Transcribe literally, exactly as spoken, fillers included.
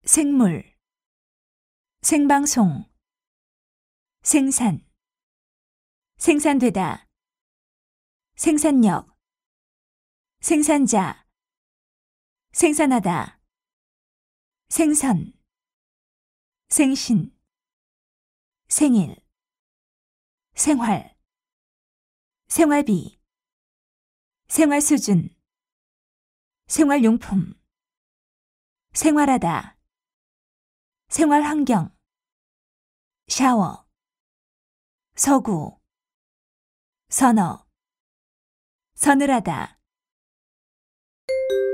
생물, 생방송, 생산, 생산되다, 생산력, 생산자, 생산하다, 생선, 생신, 생일, 생활, 생활비, 생활수준, 생활용품, 생활하다, 생활환경, 샤워, 서구, 선어, 서늘하다.